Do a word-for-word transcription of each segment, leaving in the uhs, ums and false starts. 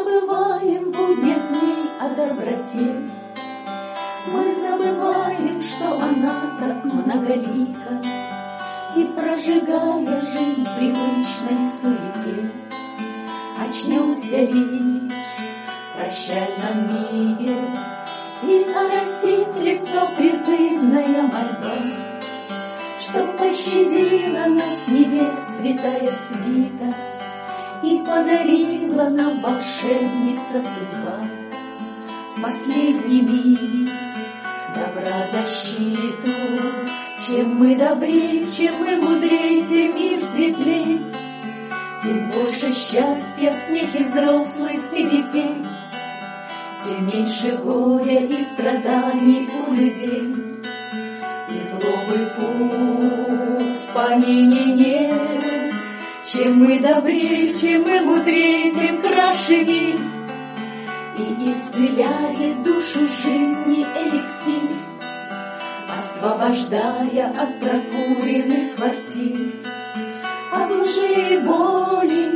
забываем в буднях дней о доброте. Мы забываем, что она так многолика, и, прожигая жизнь в привычной суете, очнемся ли в прощальном миге, и оросит лицо призывная мольба, чтоб пощадила нас небес святая свита и подарила нам волшебница судьба в последний миг добра защиту. Чем мы добрее, чем мы мудрее, тем мир светлей, тем больше счастья в смехе взрослых и детей, тем меньше горя и страданий у людей, и злобы пусть в помине нет. Чем мы добрее, чем мы мудрее, тем краше мир, и исцеляет душу жизни эликсир, освобождая от прокуренных квартир, от лжи и боли.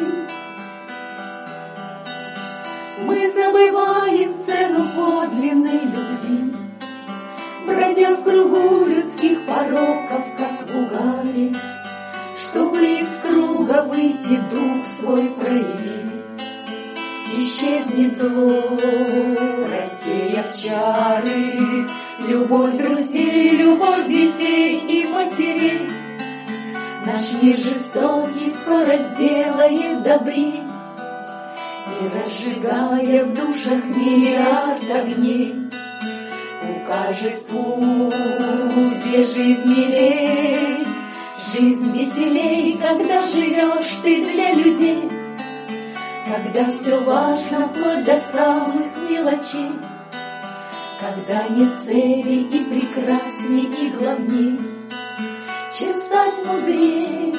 Мы забываем цену подлинной любви, бродя в кругу людских пороков, как в угаре, чтобы из круга выйти, дух свой прояви. Исчезнет зло, рассеяв чары, любовь друзей, любовь детей и матерей. Наш мир жестокий скоро сделает добрей, и, разжигая в душах миллиард огней, укажет путь, где жизнь милей, жизнь веселей, когда живешь ты для людей, когда все важно вплоть до самых мелочей, когда нет цели и прекрасней и главней, чем стать мудрее.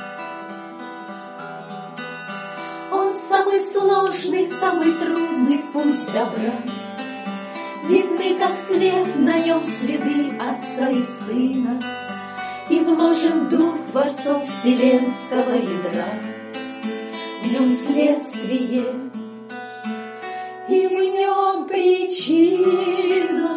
Он самый сложный, самый трудный путь добра, видны, как свет, на нем следы Отца и Сына, и вложен дух Творцов вселенского ядра, в нем следствие и в нем причина.